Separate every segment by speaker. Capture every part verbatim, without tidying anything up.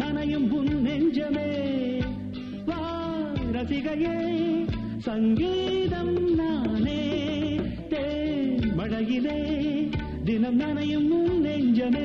Speaker 1: நனையும் உன் நெஞ்சமே வா ரசிகையே சங்கீதம் நானே தேன் மழையிலே தினம் நனையும் உன் நெஞ்சமே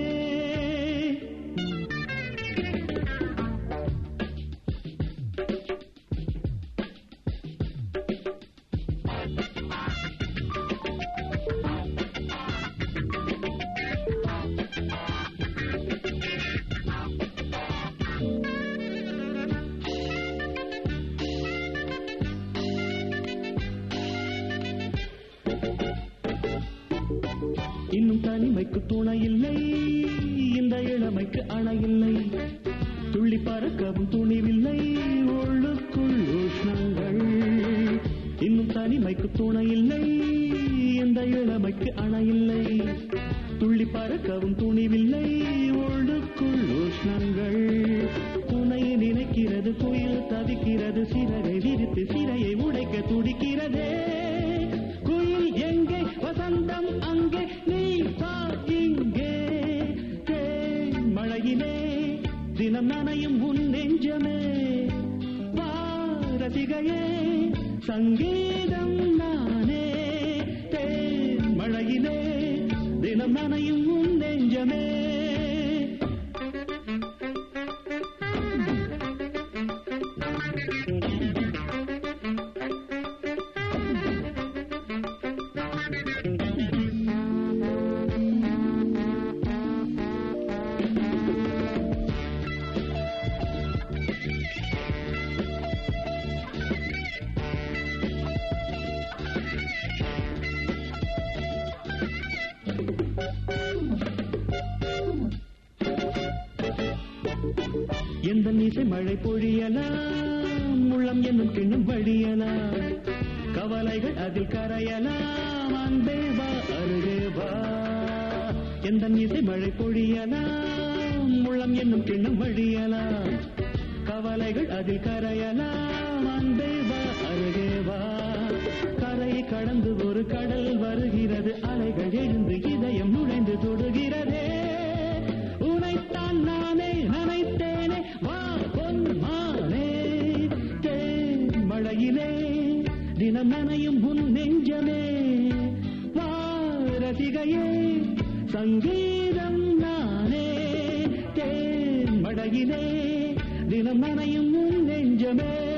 Speaker 1: இன்னும் தனிமைக்கு துணை இல்லை இந்த இளமைக்கு அணையில்லை துள்ளி பறக்கவும் துணிவில்லை உள்ளுக்குள் உஷ்ணங்கள் இன்னும் தனிமைக்கு துணை இல்லை இந்த இளமைக்கு அணையில்லை துள்ளி பறக்கவும் துணிவில்லை உள்ளுக்குள் உஷ்ணங்கள் துணையை நினைக்கிறது குயில் தவிக்கிறது சிறகை விரித்து சிறையை உடைக்க துடிக்கிறதே குயில் எங்கே வசந்தம் அங்கே நீ இங்கே தேன் மழையிலே தினம் நனையும் உன் நெஞ்சமே வா ரசிகையே சங்கீதம் நானே தேன் மழையிலே தினம் நனையும் உன் நெஞ்சமே எந்த இசை மழை பொழியலாம் உள்ளம் என்னும் கிண்ணும் வழியலாம் கவலைகள் அதில் கரையலாம் அன்பே வா அருகே வா எந்த இசை மழை பொழியலாம் உள்ளம் என்னும் கிண்ணும் வழியலாம் கவலைகள் அதில் கரையலாம் அன்பே வா அருகே வா கரை கடந்து ஒரு கடல் வருகிறது அலைகள் எழுந்து இதயம் நுழைந்து தொடுகிறதே உனைத்தான் நானே நினைத்தேனே வா பொன்மானே தேன் மழையிலே தினம் நனையும் உன் நெஞ்சமே வா ரசிகையே சங்கீதம் நானே தேன் மழையிலே தினம் நனையும் உன் நெஞ்சமே